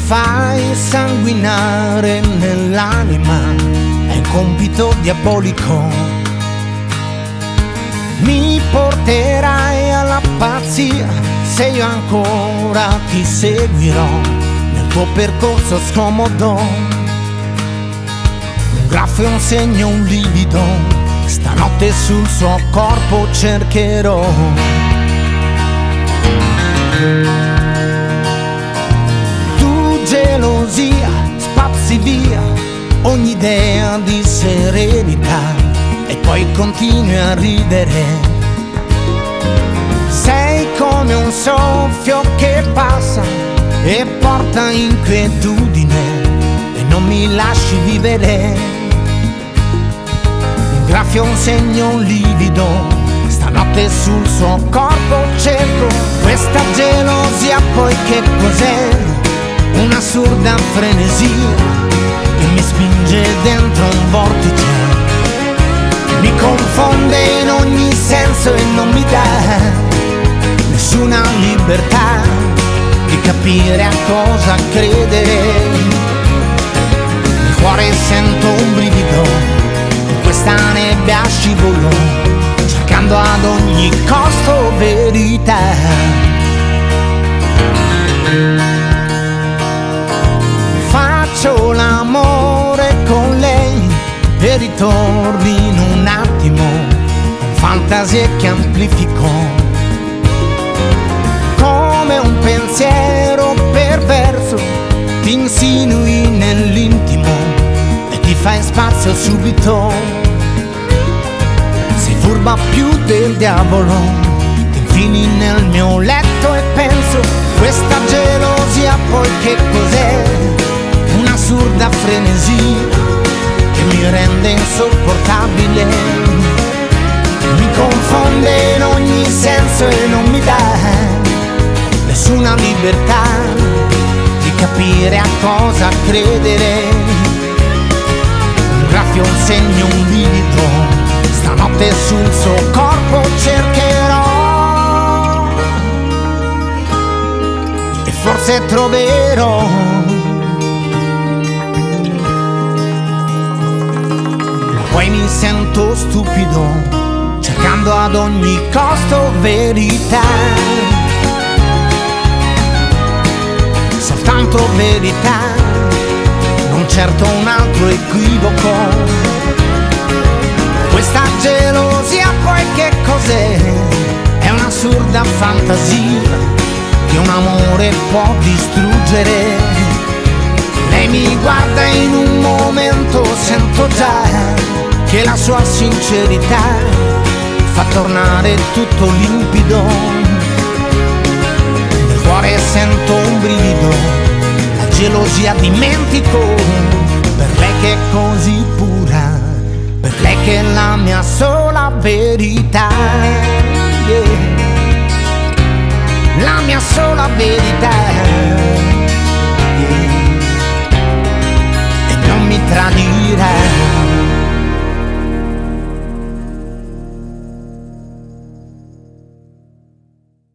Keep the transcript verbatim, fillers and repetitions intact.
fai sanguinare nell'anima, è un compito diabolico. Mi porterai alla pazzia se io ancora ti seguirò nel tuo percorso scomodo. Un graffio, un segno, un livido, stanotte sul suo corpo cercherò. Tu gelosia, spazzi via ogni idea di serenità e poi continui a ridere. Sei come un soffio che passa e porta inquietudine e non mi lasci vivere. Un graffio, un segno, un livido, stanotte sul suo corpo cerco. Questa gelosia poi che cos'è? Un'assurda frenesia che mi spinge dentro un vortice, mi confonde in ogni senso e non mi dà nessuna libertà di capire a cosa credere. Nel cuore sento un brivido, in questa nebbia scivolo, cercando ad ogni costo verità. Faccio l'amore con lei e ritorni in un attimo, con fantasie che amplifico, come un pensiero perverso, ti insinui nell'intimo e ti fai spazio subito. Sei furba più del diavolo, ti infili nel mio letto e penso, questa gelosia poi che cos'è? Un'assurda frenesia che mi rende insopportabile, mi confonde in ogni senso e non mi dà nessuna libertà di capire a cosa credere. Un graffio, un segno, un livido, stanotte sul suo corpo cercherò e forse troverò poi mi sento stupido, cercando ad ogni costo verità, soltanto verità, non certo un altro equivoco. Questa gelosia poi che cos'è? È un'assurda fantasia che un amore può distruggere. Lei mi guarda in un momento, sento già che la sua sincerità fa tornare tutto limpido. Nel cuore sento un brivido, la gelosia dimentico, per lei che è così pura, per lei che è la mia sola verità, yeah. La mia sola verità, yeah. E non mi tradirà.